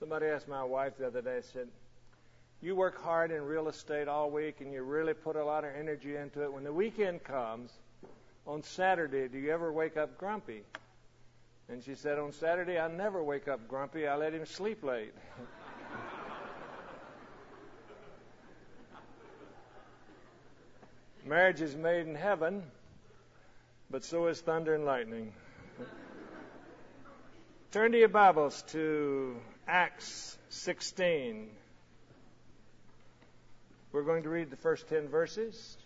Somebody asked my wife the other day, said, you work hard in real estate all week and you really put a lot of energy into it. When the weekend comes, on Saturday, do you ever wake up grumpy? And she said, on Saturday, I never wake up grumpy. I let him sleep late. Marriage is made in heaven, but so is thunder and lightning. Turn to your Bibles to Acts 16. We're going to read the first 10 verses.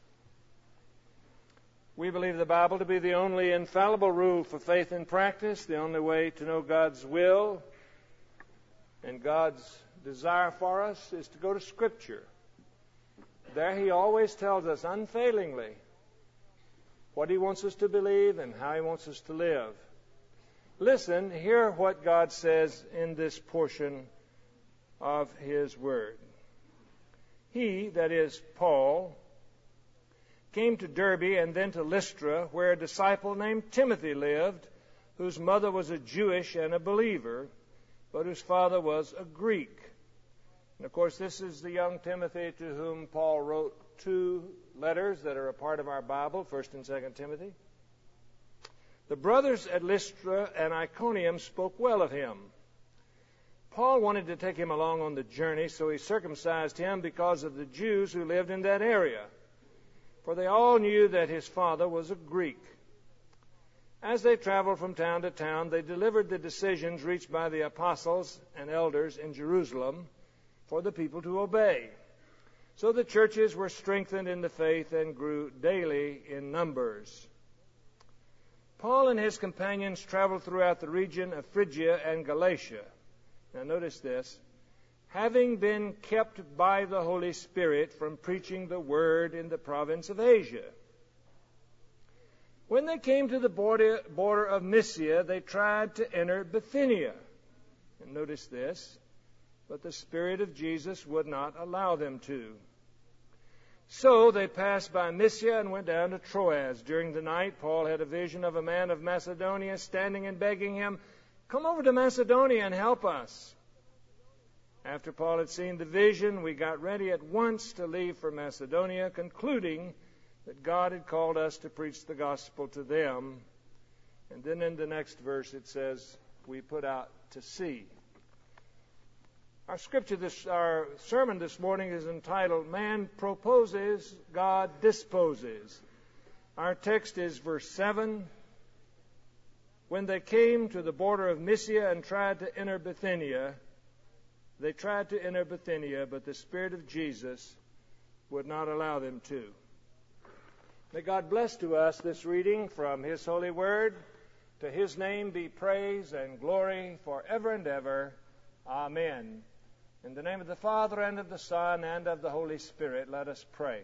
We believe the Bible to be the only infallible rule for faith and practice, the only way to know God's will and God's desire for us is to go to Scripture. There He always tells us unfailingly what He wants us to believe and how He wants us to live. Listen, hear what God says in this portion of His Word. He, that is Paul, came to Derbe and then to Lystra, where a disciple named Timothy lived, whose mother was a Jewish and a believer, but whose father was a Greek. And of course, this is the young Timothy to whom Paul wrote 2 letters that are a part of our Bible, 1st and 2nd Timothy. The brothers at Lystra and Iconium spoke well of him. Paul wanted to take him along on the journey, so he circumcised him because of the Jews who lived in that area, for they all knew that his father was a Greek. As they traveled from town to town, they delivered the decisions reached by the apostles and elders in Jerusalem for the people to obey. So the churches were strengthened in the faith and grew daily in numbers. Paul and his companions traveled throughout the region of Phrygia and Galatia. Now notice this. Having been kept by the Holy Spirit from preaching the word in the province of Asia. When they came to the border of Mysia, they tried to enter Bithynia. And notice this. But the Spirit of Jesus would not allow them to. So they passed by Mysia and went down to Troas. During the night, Paul had a vision of a man of Macedonia standing and begging him, "Come over to Macedonia and help us." After Paul had seen the vision, we got ready at once to leave for Macedonia, concluding that God had called us to preach the gospel to them. And then in the next verse it says, we put out to sea. Our sermon this morning is entitled, Man Proposes, God Disposes. Our text is verse 7. When they came to the border of Mysia and tried to enter Bithynia, they tried to enter Bithynia, but the Spirit of Jesus would not allow them to. May God bless to us this reading from His holy word. To His name be praise and glory forever and ever. Amen. In the name of the Father, and of the Son, and of the Holy Spirit, let us pray.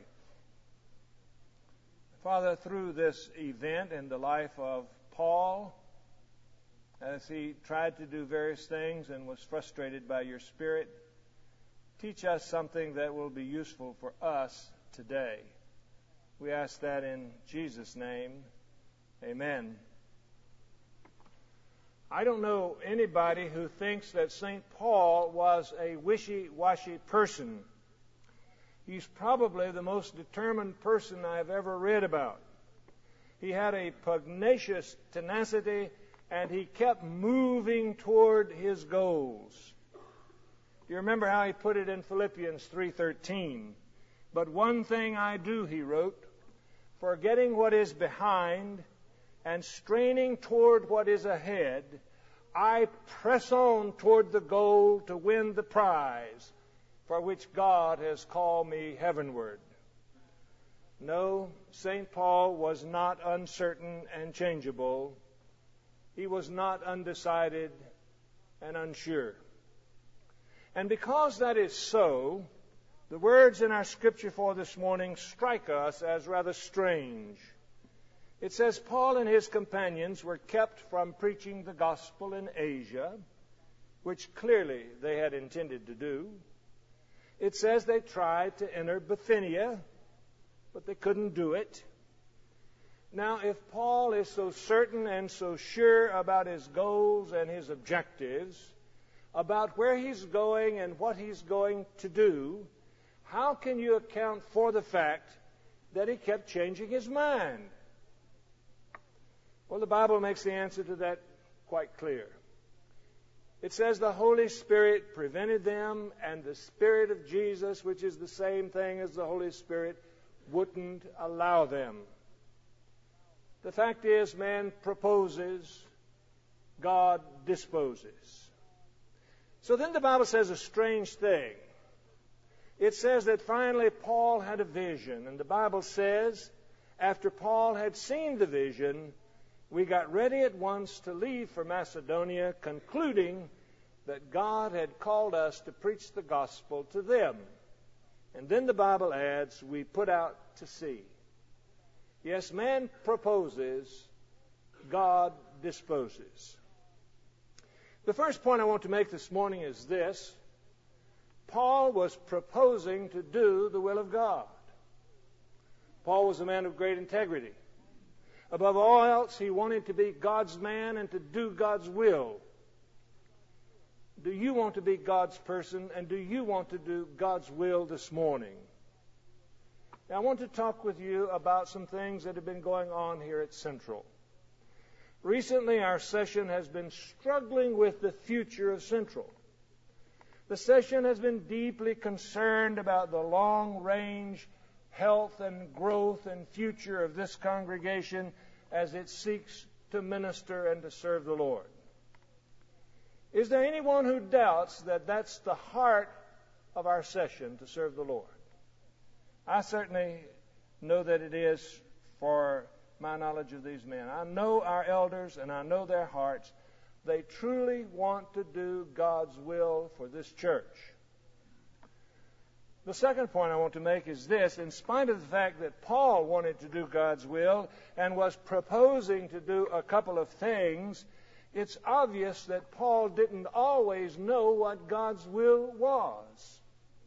Father, through this event in the life of Paul, as he tried to do various things and was frustrated by your Spirit, teach us something that will be useful for us today. We ask that in Jesus' name. Amen. I don't know anybody who thinks that St. Paul was a wishy-washy person. He's probably the most determined person I've ever read about. He had a pugnacious tenacity, and he kept moving toward his goals. Do you remember how he put it in Philippians 3:13? But one thing I do, he wrote, forgetting what is behind and straining toward what is ahead, I press on toward the goal to win the prize for which God has called me heavenward. No, St. Paul was not uncertain and changeable. He was not undecided and unsure. And because that is so, the words in our scripture for this morning strike us as rather strange. It says Paul and his companions were kept from preaching the gospel in Asia, which clearly they had intended to do. It says they tried to enter Bithynia, but they couldn't do it. Now, if Paul is so certain and so sure about his goals and his objectives, about where he's going and what he's going to do, how can you account for the fact that he kept changing his mind? Well, the Bible makes the answer to that quite clear. It says the Holy Spirit prevented them, and the Spirit of Jesus, which is the same thing as the Holy Spirit, wouldn't allow them. The fact is, man proposes, God disposes. So then the Bible says a strange thing. It says that finally Paul had a vision, and the Bible says after Paul had seen the vision, we got ready at once to leave for Macedonia, concluding that God had called us to preach the gospel to them. And then the Bible adds, we put out to sea. Yes, man proposes, God disposes. The first point I want to make this morning is this. Paul was proposing to do the will of God. Paul was a man of great integrity. Above all else, he wanted to be God's man and to do God's will. Do you want to be God's person, and do you want to do God's will this morning? Now, I want to talk with you about some things that have been going on here at Central. Recently, our session has been struggling with the future of Central. The session has been deeply concerned about the long-range health and growth and future of this congregation as it seeks to minister and to serve the Lord. Is there anyone who doubts that that's the heart of our session, to serve the Lord? I certainly know that it is for my knowledge of these men. I know our elders and I know their hearts. They truly want to do God's will for this church. The second point I want to make is this. In spite of the fact that Paul wanted to do God's will and was proposing to do a couple of things, it's obvious that Paul didn't always know what God's will was.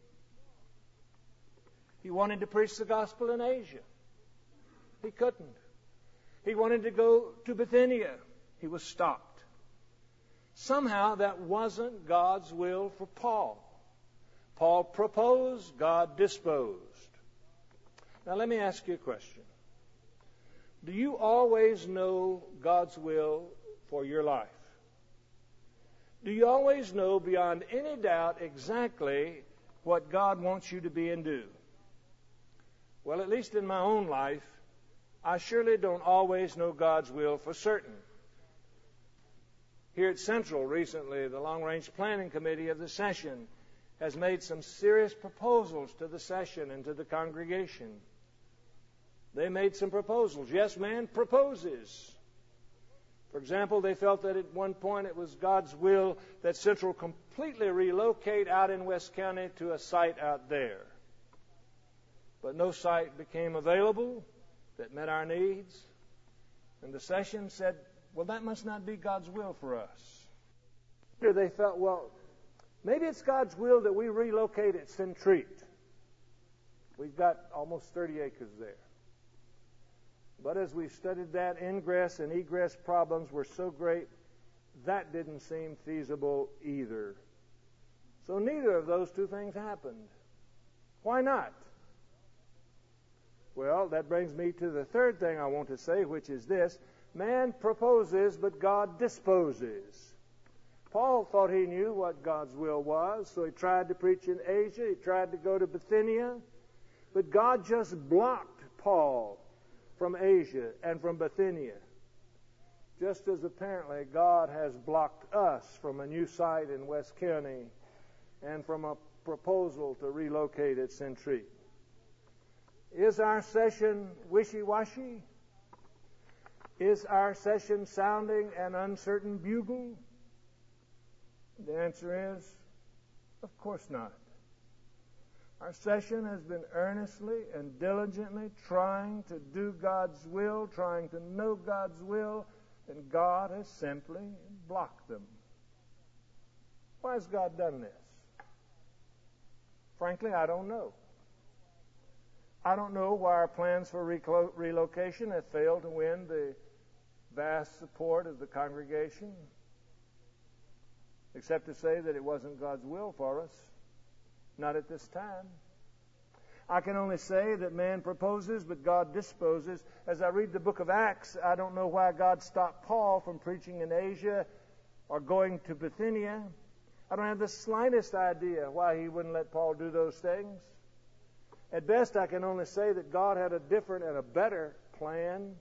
He wanted to preach the gospel in Asia. He couldn't. He wanted to go to Bithynia. He was stopped. Somehow that wasn't God's will for Paul. Paul proposed, God disposed. Now let me ask you a question. Do you always know God's will for your life? Do you always know beyond any doubt exactly what God wants you to be and do? Well, at least in my own life, I surely don't always know God's will for certain. Here at Central recently, the Long Range Planning Committee of the session has made some serious proposals to the session and to the congregation. They made some proposals. Yes, man proposes. For example, they felt that at one point it was God's will that Central completely relocate out in West County to a site out there. But no site became available that met our needs. And the session said, well, that must not be God's will for us. They felt, well, maybe it's God's will that we relocate at Centreat. We've got almost 30 acres there. But as we studied that, ingress and egress problems were so great, that didn't seem feasible either. So neither of those two things happened. Why not? Well, that brings me to the third thing I want to say, which is this. Man proposes, but God disposes. Paul thought he knew what God's will was, so he tried to preach in Asia. He tried to go to Bithynia. But God just blocked Paul from Asia and from Bithynia, just as apparently God has blocked us from a new site in West County and from a proposal to relocate at Centreat. Is our session wishy-washy? Is our session sounding an uncertain bugle? The answer is, of course not. Our session has been earnestly and diligently trying to do God's will, trying to know God's will, and God has simply blocked them. Why has God done this? Frankly, I don't know. I don't know why our plans for relocation have failed to win the vast support of the congregation. except to say that it wasn't God's will for us, not at this time. I can only say that man proposes, but God disposes. As I read the book of Acts, I don't know why God stopped Paul from preaching in Asia or going to Bithynia. I don't have the slightest idea why he wouldn't let Paul do those things. At best, I can only say that God had a different and a better plan.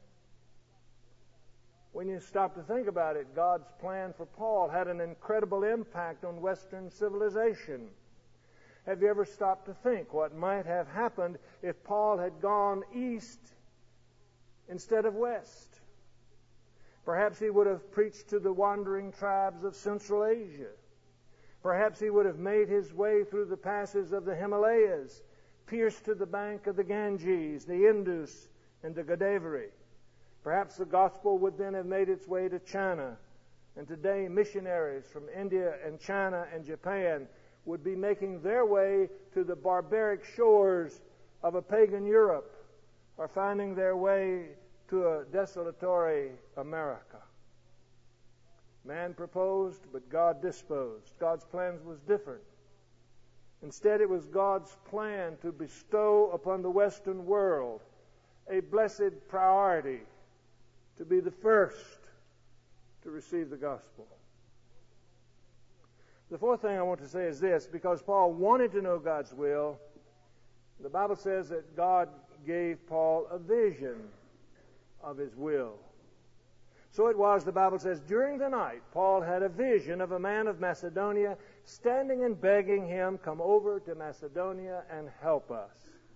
When you stop to think about it, God's plan for Paul had an incredible impact on Western civilization. Have you ever stopped to think what might have happened if Paul had gone east instead of west? Perhaps he would have preached to the wandering tribes of Central Asia. Perhaps he would have made his way through the passes of the Himalayas, pierced to the bank of the Ganges, the Indus, and the Godavari. Perhaps the gospel would then have made its way to China. And today missionaries from India and China and Japan would be making their way to the barbaric shores of a pagan Europe, or finding their way to a desolatory America. Man proposed, but God disposed. God's plans was different. Instead, it was God's plan to bestow upon the Western world a blessed priority to be the first to receive the gospel. The fourth thing I want to say is this: because Paul wanted to know God's will, the Bible says that God gave Paul a vision of his will. So it was, the Bible says, during the night, Paul had a vision of a man of Macedonia standing and begging him, "Come over to Macedonia and help us."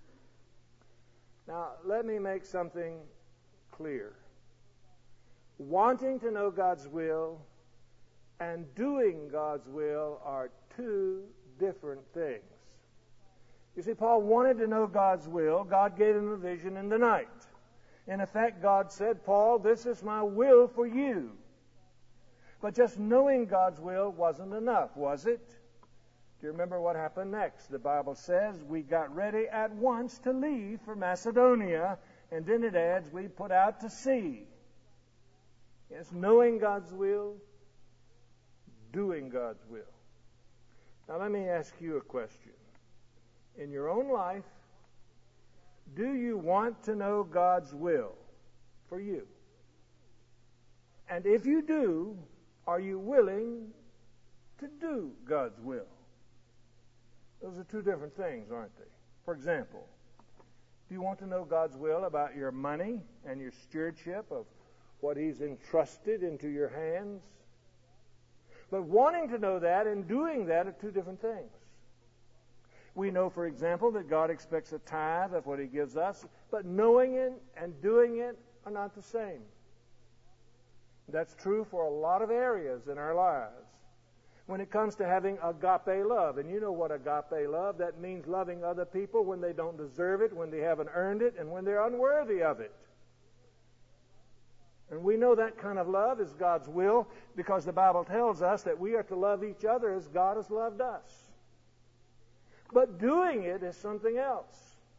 Now, let me make something clear. Wanting to know God's will and doing God's will are two different things. You see, Paul wanted to know God's will. God gave him a vision in the night. In effect, God said, "Paul, this is my will for you." But just knowing God's will wasn't enough, was it? Do you remember what happened next? The Bible says we got ready at once to leave for Macedonia, and then it adds we put out to sea. Yes, knowing God's will, doing God's will. Now let me ask you a question. In your own life, do you want to know God's will for you? And if you do, are you willing to do God's will? Those are two different things, aren't they? For example, do you want to know God's will about your money and your stewardship of what He's entrusted into your hands? But wanting to know that and doing that are two different things. We know, for example, that God expects a tithe of what He gives us, but knowing it and doing it are not the same. That's true for a lot of areas in our lives. When it comes to having agape love, and you know what agape love, that means loving other people when they don't deserve it, when they haven't earned it, and when they're unworthy of it. And we know that kind of love is God's will because the Bible tells us that we are to love each other as God has loved us. But doing it is something else.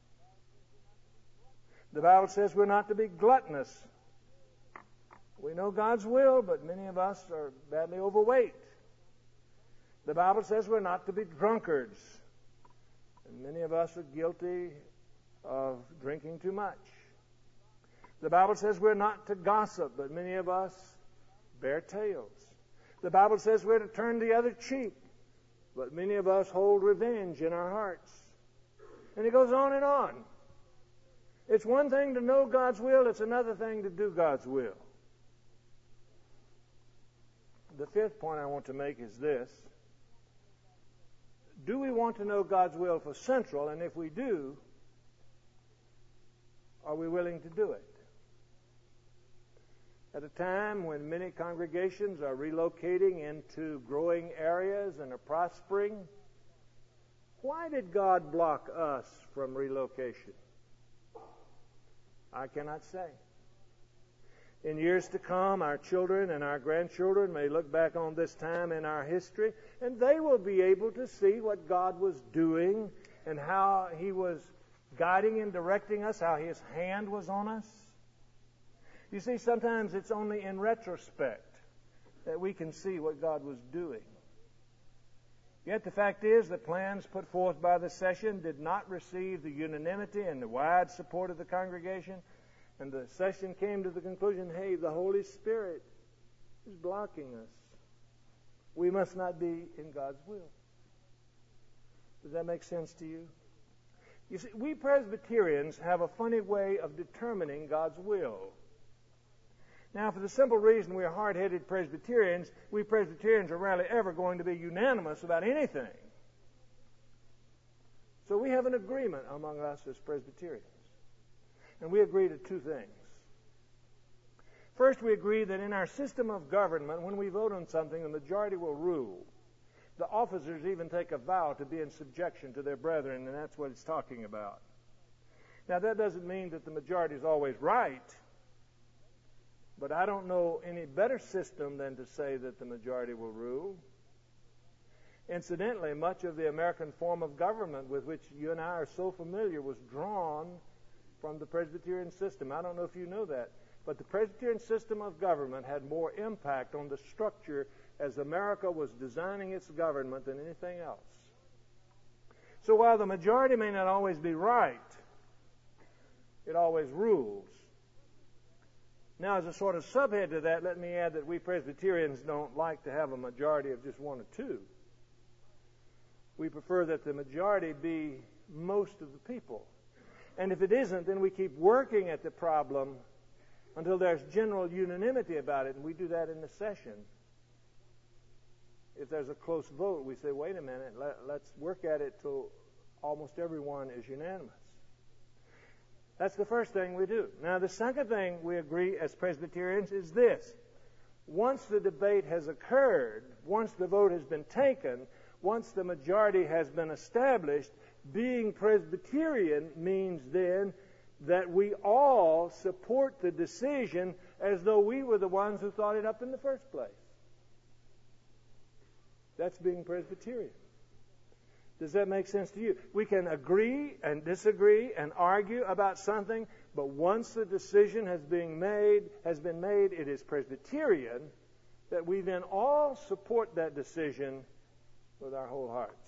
The Bible says we're not to be gluttonous. We know God's will, but many of us are badly overweight. The Bible says we're not to be drunkards. And many of us are guilty of drinking too much. The Bible says we're not to gossip, but many of us bear tales. The Bible says we're to turn the other cheek, but many of us hold revenge in our hearts. And it goes on and on. It's one thing to know God's will, it's another thing to do God's will. The fifth point I want to make is this. Do we want to know God's will for Central? And if we do, are we willing to do it? At a time when many congregations are relocating into growing areas and are prospering, why did God block us from relocation? I cannot say. In years to come, our children and our grandchildren may look back on this time in our history, and they will be able to see what God was doing and how He was guiding and directing us, how His hand was on us. You see, sometimes it's only in retrospect that we can see what God was doing. Yet the fact is that plans put forth by the session did not receive the unanimity and the wide support of the congregation, and the session came to the conclusion, hey, the Holy Spirit is blocking us. We must not be in God's will. Does that make sense to you? You see, we Presbyterians have a funny way of determining God's will. Now, for the simple reason we are hard-headed Presbyterians, we Presbyterians are rarely ever going to be unanimous about anything. So we have an agreement among us as Presbyterians. And we agree to two things. First, we agree that in our system of government, when we vote on something, the majority will rule. The officers even take a vow to be in subjection to their brethren, and that's what it's talking about. Now, that doesn't mean that the majority is always right. But I don't know any better system than to say that the majority will rule. Incidentally, much of the American form of government with which you and I are so familiar was drawn from the Presbyterian system. I don't know if you know that, but the Presbyterian system of government had more impact on the structure as America was designing its government than anything else. So while the majority may not always be right, it always rules. Now, as a sort of subhead to that, let me add that we Presbyterians don't like to have a majority of just one or two. We prefer that the majority be most of the people. And if it isn't, then we keep working at the problem until there's general unanimity about it, and we do that in the session. If there's a close vote, we say, wait a minute, let's work at it till almost everyone is unanimous. That's the first thing we do. Now, the second thing we agree as Presbyterians is this. Once the debate has occurred, once the vote has been taken, once the majority has been established, being Presbyterian means then that we all support the decision as though we were the ones who thought it up in the first place. That's being Presbyterian. Does that make sense to you? We can agree and disagree and argue about something, but once the decision has been made, it is Presbyterian that we then all support that decision with our whole hearts.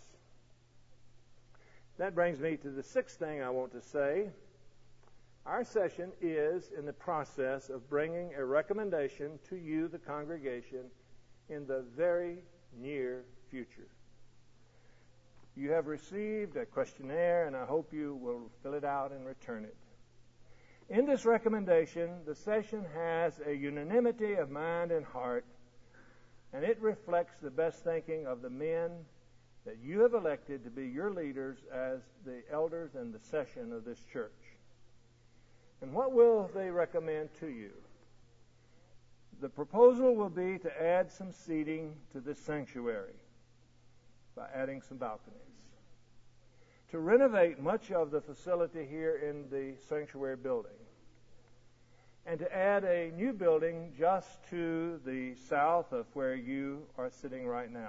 That brings me to the sixth thing I want to say. Our session is in the process of bringing a recommendation to you, the congregation, in the very near future. You have received a questionnaire, and I hope you will fill it out and return it. In this recommendation, the session has a unanimity of mind and heart, and it reflects the best thinking of the men that you have elected to be your leaders as the elders and the session of this church. And what will they recommend to you? The proposal will be to add some seating to this sanctuary by adding some balconies, to renovate much of the facility here in the sanctuary building, and to add a new building just to the south of where you are sitting right now.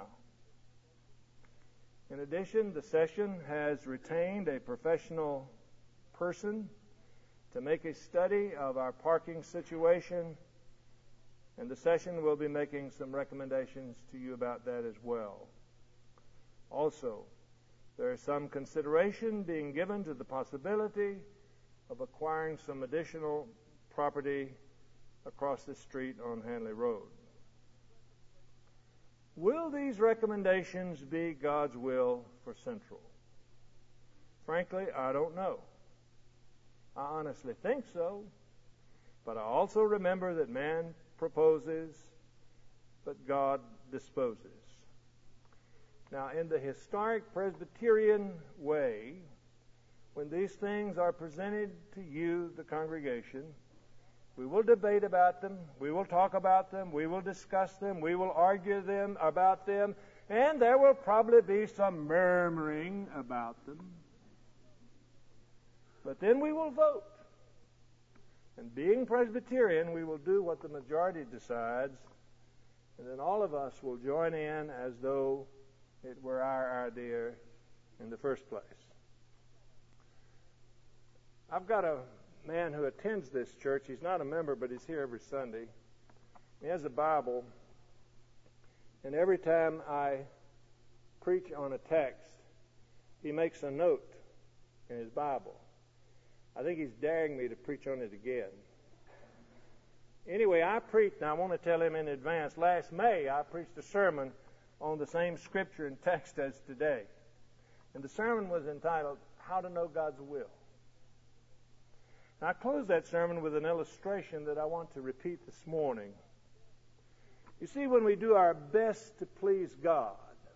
In addition, the session has retained a professional person to make a study of our parking situation, and the session will be making some recommendations to you about that as well. Also, there is some consideration being given to the possibility of acquiring some additional property across the street on Hanley Road. Will these recommendations be God's will for Central? Frankly, I don't know. I honestly think so, but I also remember that man proposes, but God disposes. Now, in the historic Presbyterian way, when these things are presented to you, the congregation, we will debate about them, we will talk about them, we will discuss them, we will argue about them, and there will probably be some murmuring about them. But then we will vote. And being Presbyterian, we will do what the majority decides, and then all of us will join in as though it were our idea in the first place. I've got a man who attends this church. He's not a member, but he's here every Sunday. He has a Bible, and every time I preach on a text, he makes a note in his Bible. I think he's daring me to preach on it again. Anyway, I preached, and I want to tell him in advance, last May I preached a sermon on the same scripture and text as today. And the sermon was entitled, How to Know God's Will. Now, I closed that sermon with an illustration that I want to repeat this morning. You see, when we do our best to please God,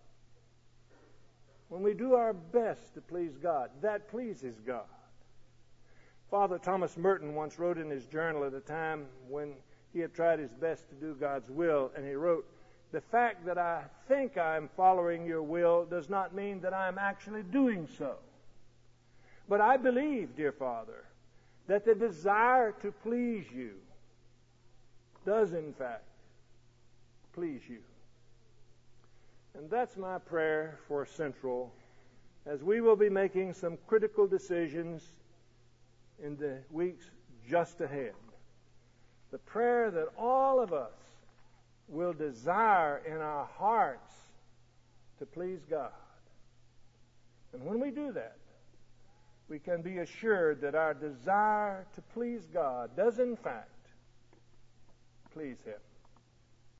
that pleases God. Father Thomas Merton once wrote in his journal at a time when he had tried his best to do God's will, and he wrote, "The fact that I think I am following your will does not mean that I am actually doing so. But I believe, dear Father, that the desire to please you does in fact please you." And that's my prayer for Central as we will be making some critical decisions in the weeks just ahead. The prayer that all of us will desire in our hearts to please God. And when we do that, we can be assured that our desire to please God does in fact please Him.